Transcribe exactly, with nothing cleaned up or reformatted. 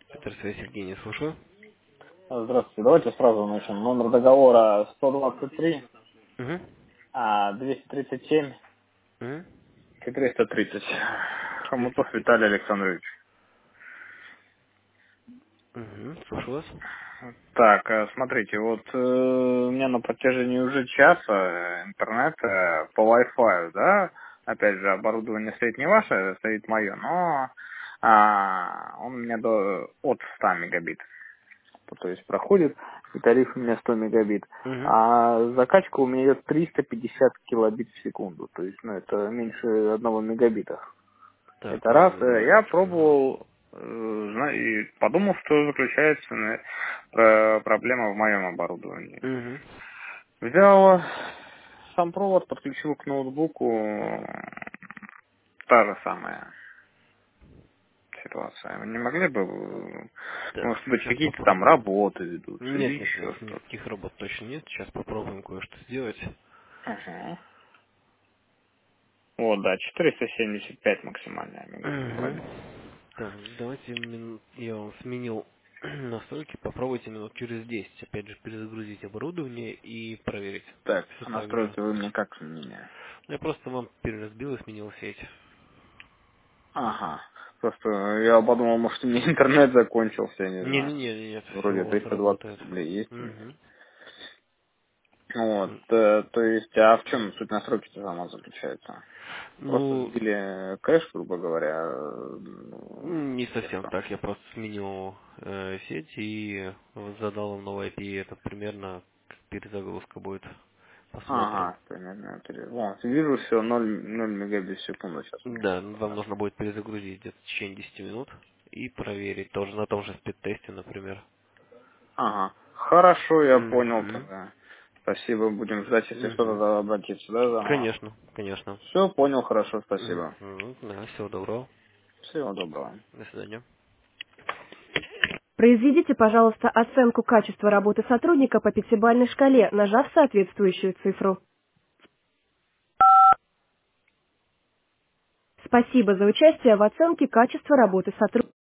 Петр Связь, Евгений, слушаю. Здравствуйте. Давайте сразу начнем. Номер договора сто двадцать три, Угу. а, двести тридцать семь, Угу. четыреста тридцать. триста Хомутов тридцать. Виталий Александрович. Угу. Слушаю вас. Так, э, смотрите, вот э, у меня на протяжении уже часа э, интернет э, по Wi-Fi, да, опять же, оборудование стоит не ваше, стоит мое, но а, он у меня до, от ста мегабит. То есть проходит, и тариф у меня сто мегабит. Угу. А закачка у меня идет триста пятьдесят килобит в секунду. То есть, ну, это меньше одного мегабита. Так, Это раз. Э, ну... Я Ага. пробовал, э, зна- и подумал, что заключается на- э, проблема в моем оборудовании. Угу. Взял сам провод, подключил к ноутбуку, э, та же самая ситуация. Вы не могли бы, э, Так, может быть, сейчас какие-то там попробуем. работы ведутся или Нет, нет, у еще нас что-то? никаких работ точно нет. Сейчас попробуем кое-что сделать. Ага. Вот, да, четыреста семьдесят пять максимальная Угу. мегабит. Так, давайте мин- я вам сменил настройки. Попробуйте минут через десять. Опять же, перезагрузить оборудование и проверить. Так, Все а так же. настройки вы мне как сменили? Я просто вам переразбил и сменил сеть. Ага. Просто я подумал, может, у меня интернет закончился, я не знаю. Не-не-не, нет, все Вроде у вас триста двадцать работает. рублей есть у меня. Угу. Вот, э, то есть, а в чем суть настройки-то сама заключается? Просто Ну, сбили кэш, грубо говоря, э, ну, не или совсем что? так. Я просто сменил э, сеть и задал вам новый ай пи. Это примерно как перезагрузка будет. Посмотрим. Ага, примерно. пере- Вот, вижу все, ноль ноль мегабит в секунду сейчас у меня. Да, вам нужно будет перезагрузить где-то в течение десяти минут и проверить. Тоже на том же спид-тесте, например. Ага. Хорошо, я понял Угу. тогда. Спасибо, будем ждать, если что, Угу. тогда обратиться, да, заново? Конечно, конечно. Все, понял, хорошо, спасибо. Угу. Да, всего доброго. Всего доброго. До свидания. Произведите, пожалуйста, оценку качества работы сотрудника по пятибалльной шкале, нажав соответствующую цифру. Спасибо за участие в оценке качества работы сотрудника.